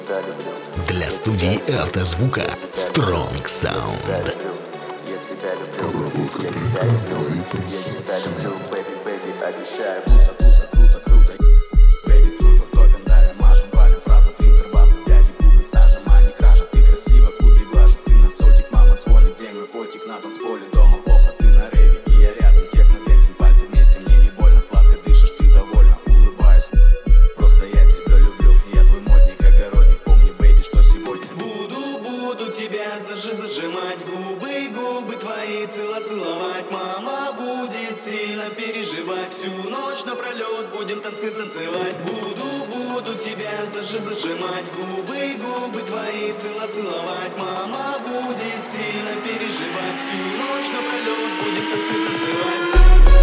тебя люблю. Для студии автозвука Strong Sound. Я тебя люблю, я тебя люблю, я тебя люблю, бэби, бэби, обещаю. Туса, туса, круто, круто, бэби, турбо, топим, давим, мажем, валим, фраза, принтер, база, дяди, губы сажем, а не кража. Ты красива, кудри глажу, ты на сотик, мама звонит, где мой котик, на танцполе, дома плохо, ты на рейве, и я рядом, техно-дэнсинг, пальцы вместе, мне не больно, сладко дышишь, ты довольна, улыбаюсь. Просто я тебя люблю, я твой модник, огородник, помни, бэби, что сегодня буду тебя зажимать, губы твои целовать. Мама будет сильно переживать, всю ночь напролет будем танцевать. Буду тебя зажимать, губы твои целовать. Мама будет сильно переживать, всю ночь напролет будем танцевать.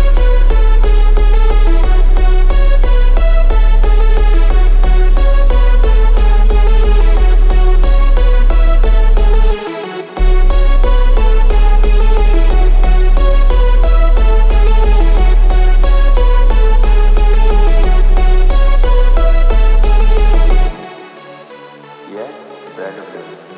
Я тебя люблю.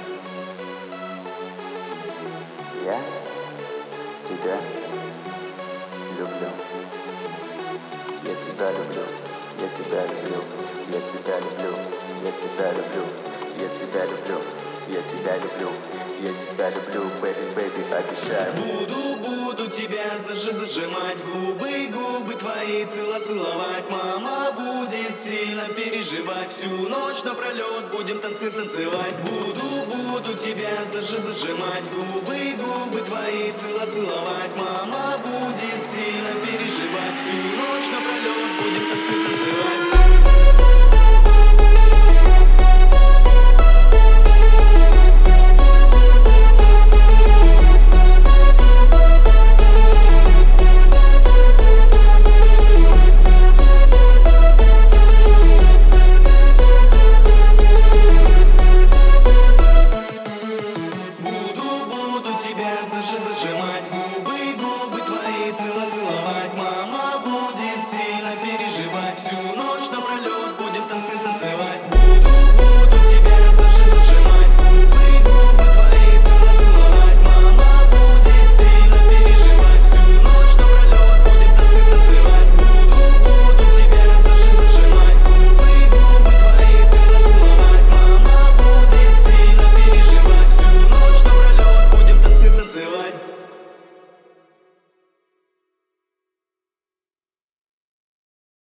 Я тебя люблю. Я тебя люблю. Я тебя люблю. Я тебя люблю. Я тебя люблю. Я тебя люблю. Я тебя люблю. Я тебя люблю, бэби, бэби, обещаю. Буду тебя зажимать, губы твои целовать. Мама будет сильно переживать, всю ночь напролет будем танцевать. Буду тебя зажимать, губы твои целовать. Мама будет сильно переживать, всю ночь напролет будем танцевать.